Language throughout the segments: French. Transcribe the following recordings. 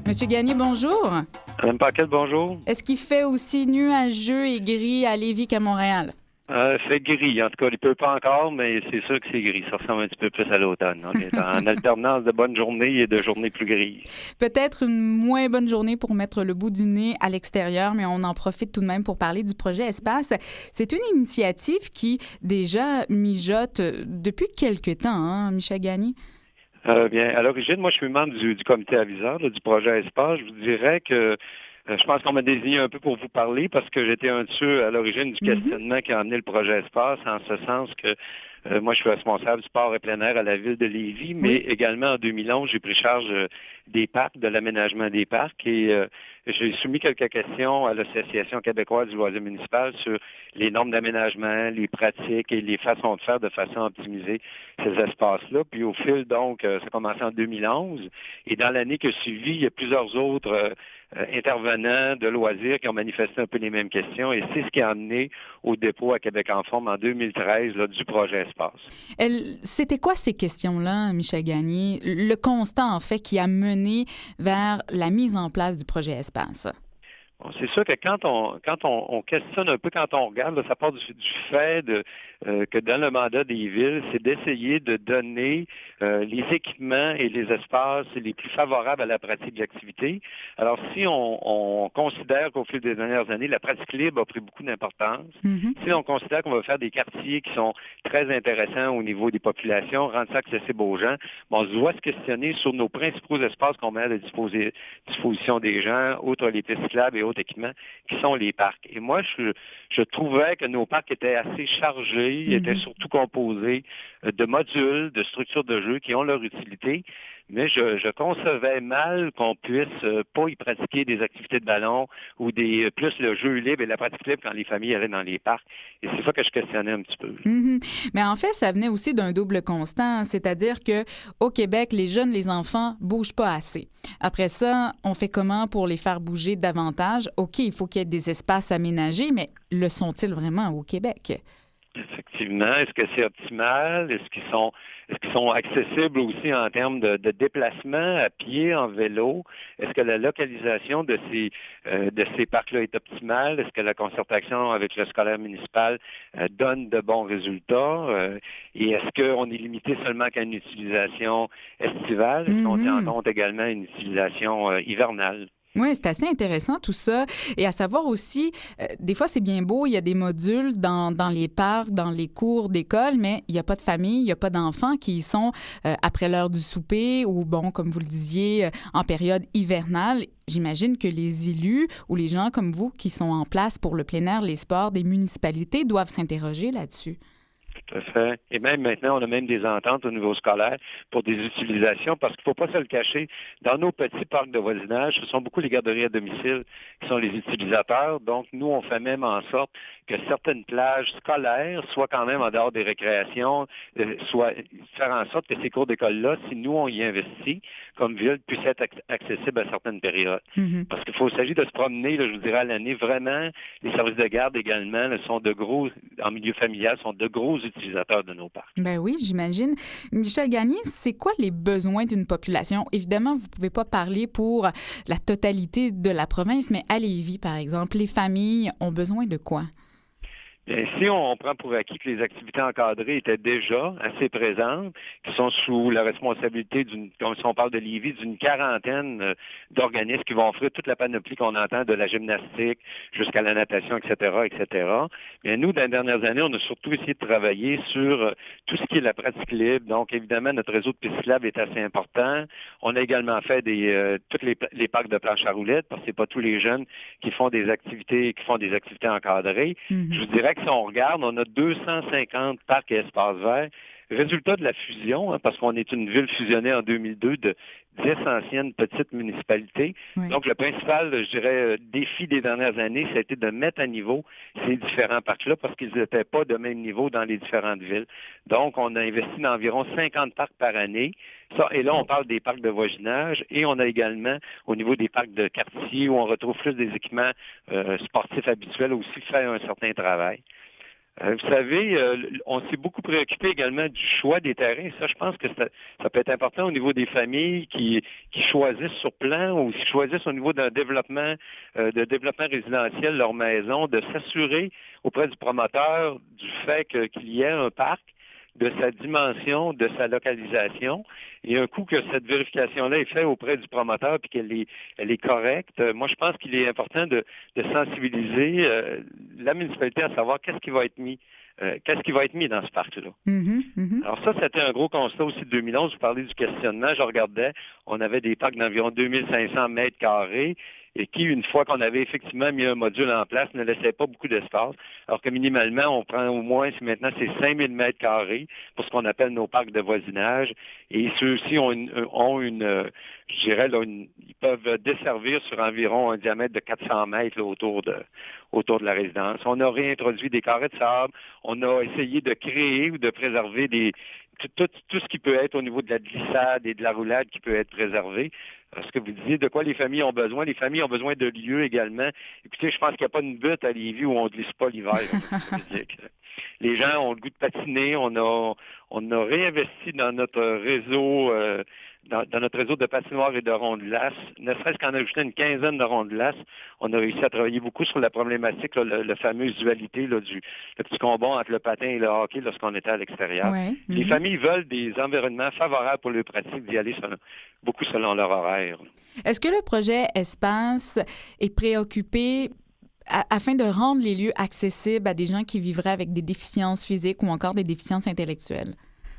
Monsieur Gagné, bonjour. Madame Paquette, bonjour. Est-ce qu'il fait aussi nuageux et gris à Lévis qu'à Montréal? C'est gris. En tout cas, il ne peut pas encore, mais c'est sûr que c'est gris. Ça ressemble un petit peu plus à l'automne. On est en alternance de bonnes journées et de journées plus grises. Peut-être une moins bonne journée pour mettre le bout du nez à l'extérieur, mais on en profite tout de même pour parler du projet Espace. C'est une initiative qui déjà mijote depuis quelque temps, hein, Michel Gagné? Bien, à l'origine, moi, je suis membre du comité aviseur là, du projet Espace. Je vous dirais que je pense qu'on m'a désigné un peu pour vous parler parce que j'étais un de ceux à l'origine du questionnement qui a amené le projet Espace, en ce sens que moi, je suis responsable du sport et plein air à la ville de Lévis, mais également en 2011, j'ai pris charge des parcs, de l'aménagement des parcs et j'ai soumis quelques questions à l'Association québécoise du loisir municipal sur les normes d'aménagement, les pratiques et les façons de faire de façon à optimiser ces espaces-là. Puis au fil, donc, ça a commencé en 2011 et dans l'année qui a suivi, il y a plusieurs autres intervenants de loisirs qui ont manifesté un peu les mêmes questions et c'est ce qui a amené au dépôt à Québec en forme en 2013 là, du projet Espace. C'était quoi ces questions-là, Michel Gagné? Le constat, en fait, qui a mené vers la mise en place du projet Espace? Bon, c'est sûr que quand on questionne un peu, quand on regarde, là, ça part du fait que dans le mandat des villes, c'est d'essayer de donner les équipements et les espaces les plus favorables à la pratique de l'activité. Alors, si on considère qu'au fil des dernières années, la pratique libre a pris beaucoup d'importance, si on considère qu'on va faire des quartiers qui sont très intéressants au niveau des populations, rendre ça accessible aux gens, bon, on doit se questionner sur nos principaux espaces qu'on met à la disposition des gens, outre les pistes cyclables et autres équipements, qui sont les parcs. Et moi, je trouvais que nos parcs étaient assez chargés, étaient surtout composés de modules, de structures de jeu qui ont leur utilité, mais je concevais mal qu'on puisse pas y pratiquer des activités de ballon ou plus le jeu libre et la pratique libre quand les familles allaient dans les parcs. Et c'est ça que je questionnais un petit peu. Mais en fait, ça venait aussi d'un double constat, c'est-à-dire que au Québec, les jeunes, les enfants bougent pas assez. Après ça, on fait comment pour les faire bouger davantage? OK, il faut qu'il y ait des espaces aménagés, mais le sont-ils vraiment au Québec? Effectivement. Est-ce que c'est optimal? Est-ce qu'ils sont accessibles aussi en termes de déplacement à pied, en vélo? Est-ce que la localisation de ces parcs-là est optimale? Est-ce que la concertation avec le scolaire municipal donne de bons résultats? Et est-ce qu'on est limité seulement qu'à une utilisation estivale? Est-ce qu'on tient en compte également une utilisation hivernale? Oui, c'est assez intéressant tout ça. Et à savoir aussi, des fois, c'est bien beau, il y a des modules dans les parcs, dans les cours d'école, mais il n'y a pas de famille, il n'y a pas d'enfants qui y sont après l'heure du souper ou, bon, comme vous le disiez, en période hivernale. J'imagine que les élus ou les gens comme vous qui sont en place pour le plein air, les sports des municipalités doivent s'interroger là-dessus. Tout à fait. Et même maintenant, on a même des ententes au niveau scolaire pour des utilisations, parce qu'il ne faut pas se le cacher. Dans nos petits parcs de voisinage, ce sont beaucoup les garderies à domicile qui sont les utilisateurs. Donc, nous, on fait même en sorte que certaines plages scolaires soient quand même en dehors des récréations, soit faire en sorte que ces cours d'école-là, si nous, on y investit, comme ville, puissent être accessibles à certaines périodes. Parce qu'il s'agit de se promener, là, je vous dirais, à l'année. Vraiment, les services de garde également là, sont de gros, en milieu familial, sont de gros utilisateurs de nos parcs. Ben oui, j'imagine. Michel Gagné, c'est quoi les besoins d'une population? Évidemment, vous ne pouvez pas parler pour la totalité de la province, mais à Lévis, par exemple, les familles ont besoin de quoi? Bien, si on prend pour acquis que les activités encadrées étaient déjà assez présentes, qui sont sous la responsabilité comme si on parle de Lévis, d'une quarantaine d'organismes qui vont offrir toute la panoplie qu'on entend de la gymnastique jusqu'à la natation, etc., etc. Bien, nous, dans les dernières années, on a surtout essayé de travailler sur tout ce qui est la pratique libre. Donc, évidemment, notre réseau de pistes cyclables est assez important. On a également fait tous les parcs de planche à roulettes, parce que c'est pas tous les jeunes qui font des activités encadrées. Je vous dirais que si on regarde, on a 250 parcs et espaces verts. Résultat de la fusion, parce qu'on est une ville fusionnée en 2002 de 10 anciennes petites municipalités. Oui. Donc, le principal, je dirais, défi des dernières années, ça a été de mettre à niveau ces différents parcs-là parce qu'ils n'étaient pas de même niveau dans les différentes villes. Donc, on a investi dans environ 50 parcs par année. Ça, et là, on parle des parcs de voisinage et on a également, au niveau des parcs de quartier, où on retrouve plus des équipements sportifs habituels, aussi fait un certain travail. Vous savez, on s'est beaucoup préoccupé également du choix des terrains. Ça, je pense que ça peut être important au niveau des familles qui choisissent sur plan ou qui choisissent au niveau d'un développement, de développement résidentiel leur maison, de s'assurer auprès du promoteur du fait qu'il y ait un parc, de sa dimension, de sa localisation. Et un coup que cette vérification-là est faite auprès du promoteur puis elle est correcte, moi, je pense qu'il est important de sensibiliser la municipalité à savoir qu'est-ce qui va être mis. Qu'est-ce qui va être mis dans ce parc-là? Mhm, mhm. Alors ça, c'était un gros constat aussi de 2011. Vous parlez du questionnement. Je regardais, on avait des parcs d'environ 2500 mètres carrés et qui, une fois qu'on avait effectivement mis un module en place, ne laissait pas beaucoup d'espace. Alors que minimalement, on prend au moins, maintenant, c'est 5000 mètres carrés pour ce qu'on appelle nos parcs de voisinage. Et ceux-ci ont je dirais, là, ils peuvent desservir sur environ un diamètre de 400 mètres là, autour de la résidence. On a réintroduit des carrés de sable. On a essayé de créer ou de préserver tout ce qui peut être au niveau de la glissade et de la roulade qui peut être préservé. Ce que vous disiez, de quoi les familles ont besoin? Les familles ont besoin de lieux également. Écoutez, je pense qu'il n'y a pas une butte à Lévis où on ne glisse pas l'hiver. Les gens ont le goût de patiner. On a réinvesti dans notre réseau, dans notre réseau de patinoires et de ronds de glace. Ne serait-ce qu'en ajoutant une quinzaine de ronds de glace, on a réussi à travailler beaucoup sur la problématique, là, la fameuse dualité là, le petit combat entre le patin et le hockey lorsqu'on était à l'extérieur. Ouais. Les familles veulent des environnements favorables pour leur pratique d'y aller beaucoup selon leur horaire. Est-ce que le projet Espace est préoccupé afin de rendre les lieux accessibles à des gens qui vivraient avec des déficiences physiques ou encore des déficiences intellectuelles?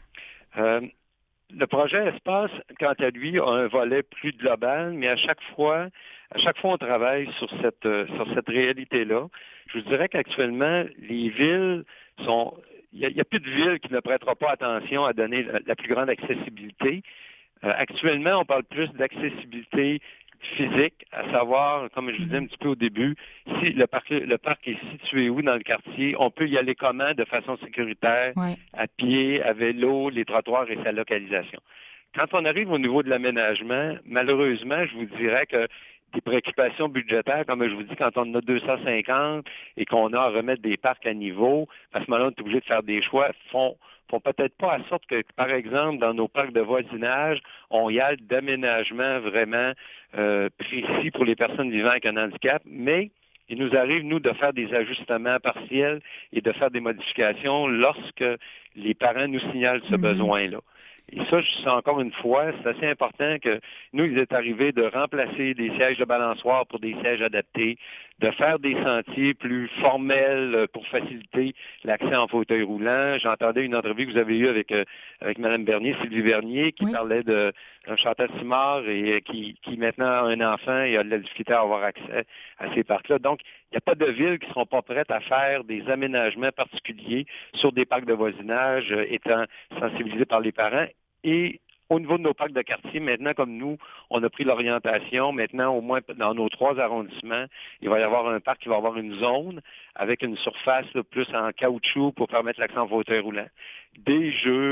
Le projet Espace, quant à lui, a un volet plus global, mais à chaque fois, on travaille sur cette réalité-là. Je vous dirais qu'actuellement, les villes sont... Il n'y a plus de ville qui ne prêtera pas attention à donner la plus grande accessibilité. Actuellement, on parle plus d'accessibilité physique, à savoir, comme je vous disais un petit peu au début, si le parc est situé où dans le quartier, on peut y aller comment de façon sécuritaire, à pied, à vélo, les trottoirs et sa localisation. Quand on arrive au niveau de l'aménagement, malheureusement, je vous dirais que des préoccupations budgétaires, comme je vous dis, quand on en a 250 et qu'on a à remettre des parcs à niveau, à ce moment-là, on est obligé de faire des choix, font peut-être pas en sorte que, par exemple, dans nos parcs de voisinage, on y a d'aménagement vraiment précis pour les personnes vivant avec un handicap, mais il nous arrive, nous, de faire des ajustements partiels et de faire des modifications lorsque les parents nous signalent ce besoin-là. Et ça, je sais encore une fois, c'est assez important que nous, il est arrivé de remplacer des sièges de balançoire pour des sièges adaptés, de faire des sentiers plus formels pour faciliter l'accès en fauteuil roulant. J'entendais une entrevue que vous avez eue avec Mme Bernier, Sylvie Bernier, qui parlait de Chantal Simard et qui maintenant a un enfant et a de la difficulté à avoir accès à ces parcs-là. Donc, il n'y a pas de villes qui ne seront pas prêtes à faire des aménagements particuliers sur des parcs de voisinage étant sensibilisés par les parents. Et au niveau de nos parcs de quartier, maintenant, comme nous, on a pris l'orientation, maintenant, au moins dans nos 3 arrondissements, il va y avoir un parc qui va avoir une zone avec une surface là, plus en caoutchouc pour permettre l'accès en fauteuil roulant. Des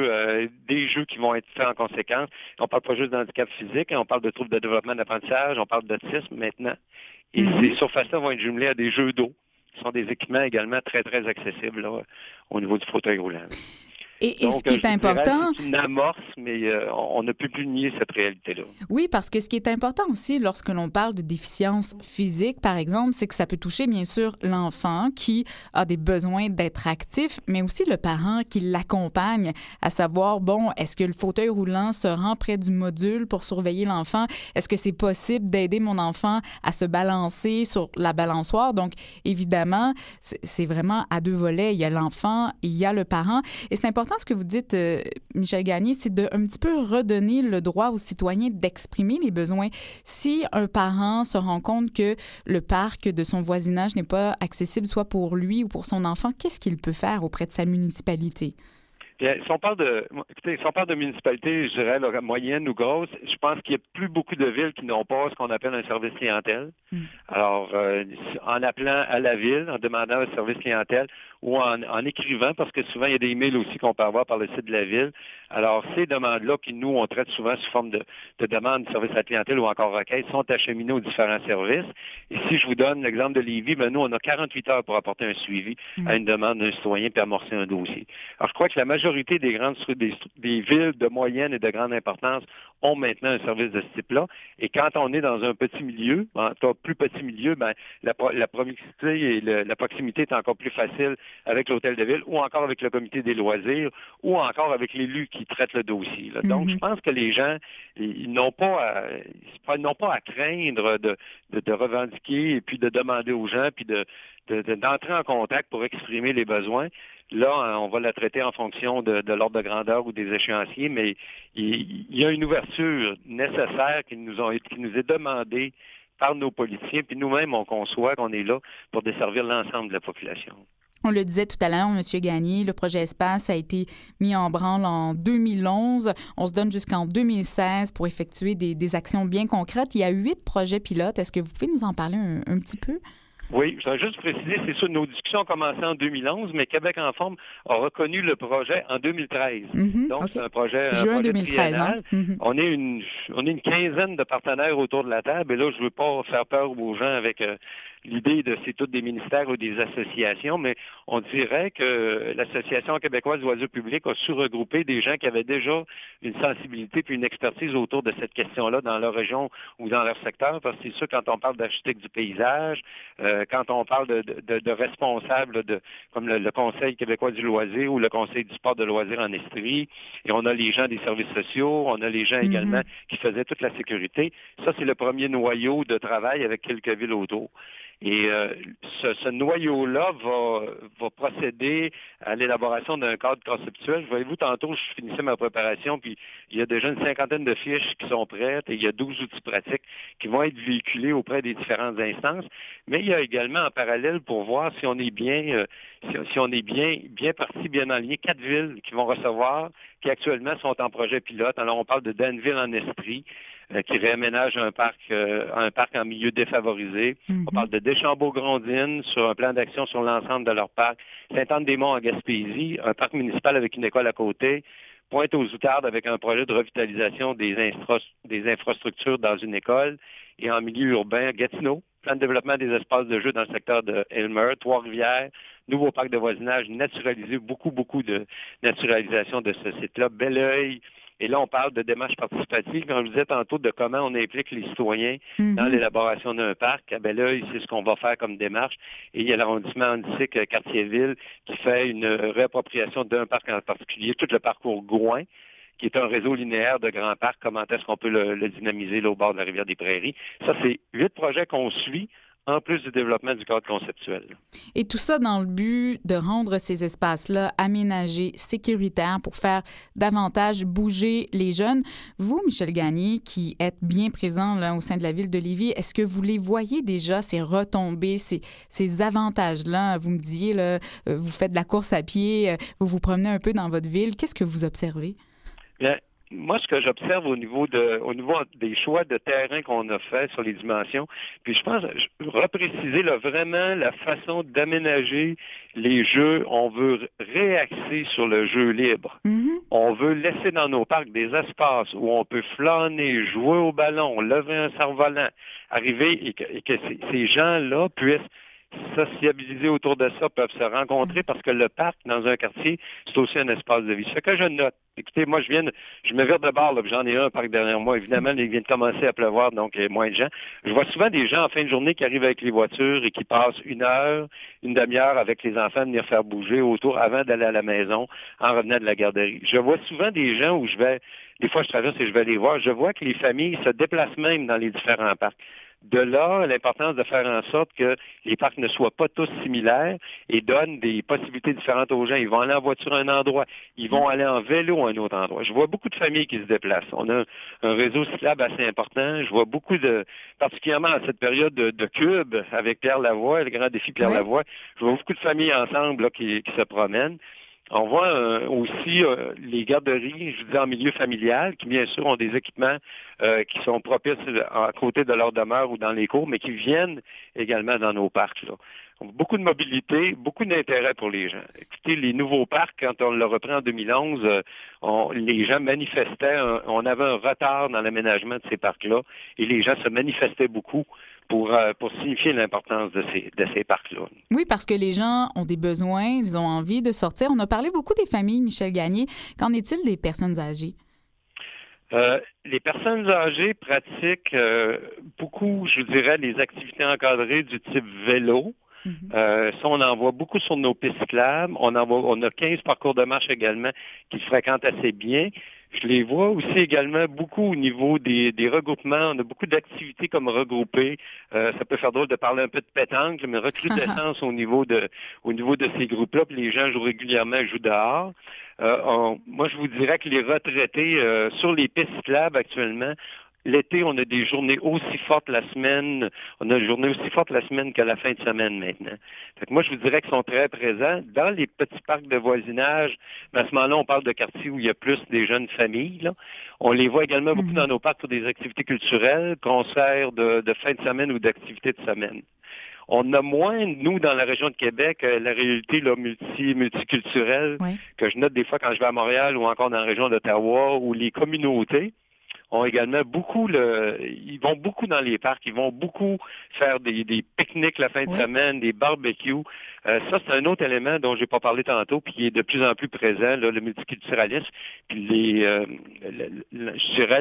jeux qui vont être faits en conséquence. On ne parle pas juste d'handicap physique, on parle de troubles de développement d'apprentissage, on parle d'autisme maintenant. Et ces surfaces-là vont être jumelées à des jeux d'eau, qui sont des équipements également très, très accessibles là, au niveau du fauteuil roulant. Et ce qui est important... C'est une amorce, mais on ne peut plus nier cette réalité-là. Oui, parce que ce qui est important aussi lorsque l'on parle de déficience physique, par exemple, c'est que ça peut toucher bien sûr l'enfant qui a des besoins d'être actif, mais aussi le parent qui l'accompagne, à savoir, bon, est-ce que le fauteuil roulant se rend près du module pour surveiller l'enfant? Est-ce que c'est possible d'aider mon enfant à se balancer sur la balançoire? Donc, évidemment, c'est vraiment à 2 volets. Il y a l'enfant, il y a le parent. Et c'est important ce que vous dites, Michel Gagné, c'est de un petit peu redonner le droit aux citoyens d'exprimer les besoins. Si un parent se rend compte que le parc de son voisinage n'est pas accessible soit pour lui ou pour son enfant, qu'est-ce qu'il peut faire auprès de sa municipalité? Bien, si on parle de municipalités, je dirais, là, moyennes ou grosses, je pense qu'il n'y a plus beaucoup de villes qui n'ont pas ce qu'on appelle un service clientèle. Alors, en appelant à la ville, en demandant un service clientèle, ou en écrivant, parce que souvent, il y a des emails aussi qu'on peut avoir par le site de la Ville. Alors, ces demandes-là, qui nous, on traite souvent sous forme de demandes de service à la clientèle ou encore requêtes, sont acheminées aux différents services. Et si je vous donne l'exemple de Lévis, nous, on a 48 heures pour apporter un suivi à une demande d'un citoyen puis amorcer un dossier. Alors, je crois que la majorité des villes de moyenne et de grande importance ont maintenant un service de ce type-là. Et quand on est dans un petit milieu, en tout cas plus petit milieu, la proximité et la proximité est encore plus facile avec l'hôtel de ville ou encore avec le comité des loisirs ou encore avec l'élu qui traite le dossier. Là. Donc, je pense que les gens, ils n'ont pas à craindre de revendiquer et puis de demander aux gens puis d'entrer en contact pour exprimer les besoins. Là, on va la traiter en fonction de l'ordre de grandeur ou des échéanciers, mais il y a une ouverture nécessaire qui nous est demandée par nos politiciens, puis nous-mêmes, on conçoit qu'on est là pour desservir l'ensemble de la population. On le disait tout à l'heure, M. Gagné, le projet Espace a été mis en branle en 2011. On se donne jusqu'en 2016 pour effectuer des actions bien concrètes. Il y a 8 projets pilotes. Est-ce que vous pouvez nous en parler un petit peu? Oui, je voudrais juste préciser, c'est sûr, nos discussions ont commencé en 2011, mais Québec en forme a reconnu le projet en 2013. Donc, c'est un projet Juin 2013, triennal. On est une quinzaine de partenaires autour de la table, et là, je ne veux pas faire peur aux gens avec l'idée de c'est tous des ministères ou des associations, mais on dirait que l'Association québécoise d'oiseaux publics a su regrouper des gens qui avaient déjà une sensibilité puis une expertise autour de cette question-là dans leur région ou dans leur secteur, parce que c'est sûr, quand on parle d'architecte du paysage, quand on parle de responsables comme le Conseil québécois du loisir ou le Conseil du sport de loisirs en Estrie, et on a les gens des services sociaux, on a les gens également qui faisaient toute la sécurité. Ça, c'est le premier noyau de travail avec quelques villes autour. Et ce noyau-là va procéder à l'élaboration d'un cadre conceptuel. Voyez-vous, tantôt, je finissais ma préparation, puis il y a déjà une cinquantaine de fiches qui sont prêtes et il y a 12 outils pratiques qui vont être véhiculés auprès des différentes instances. Mais il y a également en parallèle pour voir si on est bien, si on est bien parti, bien aligné, 4 villes qui vont recevoir, qui actuellement sont en projet pilote. Alors, on parle de Danville en Estrie, qui réaménage un parc en milieu défavorisé. On parle de Deschambault-Grondines sur un plan d'action sur l'ensemble de leur parc. Sainte-Anne-des-Monts en Gaspésie, un parc municipal avec une école à côté. Pointe-aux-Outardes avec un projet de revitalisation des infrastructures dans une école. Et en milieu urbain, Gatineau, plan de développement des espaces de jeu dans le secteur de Aylmer, Trois-Rivières, nouveau parc de voisinage naturalisé, beaucoup de naturalisation de ce site-là. Belleuil. Et là, on parle de démarche participative. Quand je vous disais tantôt de comment on implique les citoyens dans l'élaboration d'un parc, à Belleuil, c'est ce qu'on va faire comme démarche. Et il y a l'arrondissement Antique-Cartierville qui fait une réappropriation d'un parc en particulier, tout le parcours Gouin, qui est un réseau linéaire de grands parcs. Comment est-ce qu'on peut le dynamiser là, au bord de la rivière des Prairies? Ça, c'est 8 projets qu'on suit, en plus du développement du cadre conceptuel. Et tout ça dans le but de rendre ces espaces-là aménagés, sécuritaires, pour faire davantage bouger les jeunes. Vous, Michel Gagné, qui êtes bien présent là, au sein de la ville de Lévis, est-ce que vous les voyez déjà, ces retombées, ces avantages-là? Vous me disiez, là, vous faites de la course à pied, vous vous promenez un peu dans votre ville. Qu'est-ce que vous observez? Bien, moi, ce que j'observe au niveau des choix de terrain qu'on a fait sur les dimensions, puis je pense, repréciser là, vraiment la façon d'aménager les jeux. On veut réaxer sur le jeu libre. On veut laisser dans nos parcs des espaces où on peut flâner, jouer au ballon, lever un cerf-volant, arriver et que ces gens-là puissent sociabiliser autour de ça, peuvent se rencontrer parce que le parc, dans un quartier, c'est aussi un espace de vie. Ce que je note, écoutez, moi, je me vire de bord, là, j'en ai un parc derrière moi. Évidemment, il vient de commencer à pleuvoir, donc il y a moins de gens. Je vois souvent des gens en fin de journée qui arrivent avec les voitures et qui passent une heure, une demi-heure avec les enfants, venir faire bouger autour avant d'aller à la maison en revenant de la garderie. Je vois souvent des gens où des fois je traverse et je vais les voir, je vois que les familles se déplacent même dans les différents parcs. De là, l'importance de faire en sorte que les parcs ne soient pas tous similaires et donnent des possibilités différentes aux gens. Ils vont aller en voiture à un endroit, ils vont aller en vélo à un autre endroit. Je vois beaucoup de familles qui se déplacent. On a un réseau cyclable assez important. Je vois beaucoup particulièrement à cette période de Cube avec Pierre Lavoie, le grand défi Pierre Lavoie, je vois beaucoup de familles ensemble là, qui se promènent. On voit aussi les garderies, je dis en milieu familial, qui bien sûr ont des équipements qui sont propices à côté de leur demeure ou dans les cours, mais qui viennent également dans nos parcs. Là. beaucoup de mobilité, beaucoup d'intérêt pour les gens. Écoutez, les nouveaux parcs, quand on l'a repris en 2011, les gens manifestaient, on avait un retard dans l'aménagement de ces parcs-là, et les gens se manifestaient beaucoup pour signifier l'importance de ces parcs-là. Oui, parce que les gens ont des besoins, ils ont envie de sortir. On a parlé beaucoup des familles, Michel Gagné. Qu'en est-il des personnes âgées? Les personnes âgées pratiquent beaucoup, je dirais, les activités encadrées du type vélo. Ça, on en voit beaucoup sur nos pistes cyclables. On a 15 parcours de marche également qui se fréquentent assez bien. Je les vois aussi également beaucoup au niveau des regroupements. On a beaucoup d'activités comme regroupées. Ça peut faire drôle de parler un peu de pétanque, mais recrudescence au niveau de ces groupes-là. Puis les gens jouent régulièrement, jouent dehors. Moi, je vous dirais que les retraités sur les pistes cyclables actuellement, l'été, on a des journées aussi fortes la semaine. On a une journée aussi forte la semaine que la fin de semaine maintenant. Fait que moi, je vous dirais qu'ils sont très présents. Dans les petits parcs de voisinage, mais à ce moment-là, on parle de quartiers où il y a plus des jeunes familles. Là. On les voit également beaucoup dans nos parcs pour des activités culturelles, concerts de fin de semaine ou d'activités de semaine. On a moins, nous, dans la région de Québec, la réalité là, multiculturelle que je note des fois quand je vais à Montréal ou encore dans la région d'Ottawa, où les communautés ont également ils vont beaucoup dans les parcs, ils vont beaucoup faire des pique-niques la fin de semaine, des barbecues. Ça, c'est un autre élément dont je n'ai pas parlé tantôt, puis qui est de plus en plus présent, là, le multiculturalisme, puis je dirais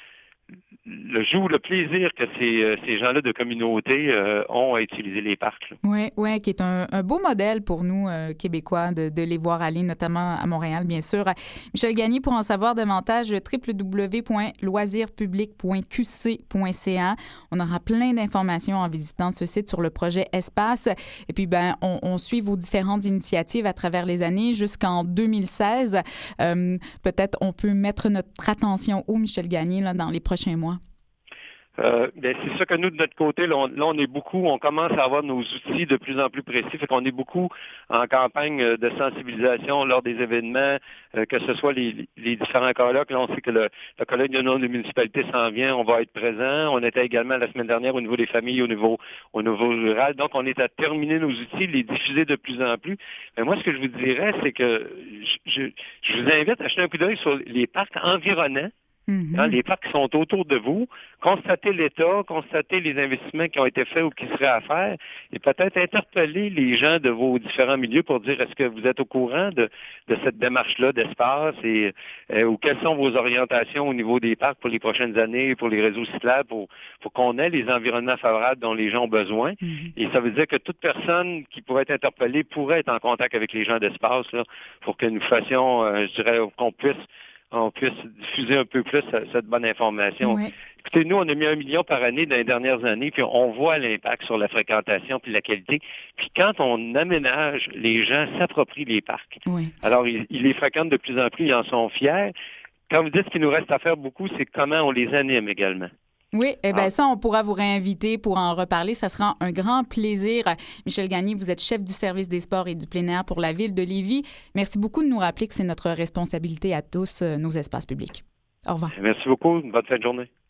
le plaisir que ces gens-là de communauté ont à utiliser les parcs. Oui, qui est un beau modèle pour nous, Québécois, de les voir aller, notamment à Montréal, bien sûr. Michel Gagné, pour en savoir davantage, www.loisirspublic.qc.ca. On aura plein d'informations en visitant ce site sur le projet Espace. Et puis, on suit vos différentes initiatives à travers les années jusqu'en 2016. Peut-être on peut mettre notre attention où, Michel Gagné, là, dans les prochains mois. C'est ça que nous, de notre côté, là, on est beaucoup, on commence à avoir nos outils de plus en plus précis. Fait qu'on est beaucoup en campagne de sensibilisation lors des événements, que ce soit les différents colloques. Là, on sait que le colloque de nos municipalités s'en vient, on va être présent. On était également la semaine dernière au niveau des familles, au niveau rural. Donc, on est à terminer nos outils, les diffuser de plus en plus. Mais moi, ce que je vous dirais, c'est que je vous invite à jeter un coup d'œil sur les parcs environnants. Les parcs qui sont autour de vous, constatez l'état, constatez les investissements qui ont été faits ou qui seraient à faire, et peut-être interpeller les gens de vos différents milieux pour dire est-ce que vous êtes au courant de cette démarche-là d'espace ou quelles sont vos orientations au niveau des parcs pour les prochaines années, pour les réseaux cyclables, pour qu'on ait les environnements favorables dont les gens ont besoin. Et ça veut dire que toute personne qui pourrait être interpellée pourrait être en contact avec les gens d'espace là, pour que nous fassions, je dirais, qu'on puisse diffuser un peu plus cette bonne information. Oui. Écoutez, nous, on a mis 1 million par année dans les dernières années, puis on voit l'impact sur la fréquentation puis la qualité. Puis quand on aménage, les gens s'approprient les parcs. Oui. Alors, ils les fréquentent de plus en plus, ils en sont fiers. Quand vous dites qu'il nous reste à faire beaucoup, c'est comment on les anime également. Oui, ça, on pourra vous réinviter pour en reparler. Ça sera un grand plaisir. Michel Gagné, vous êtes chef du service des sports et du plein air pour la Ville de Lévis. Merci beaucoup de nous rappeler que c'est notre responsabilité à tous, nos espaces publics. Au revoir. Merci beaucoup. Bonne fin de journée.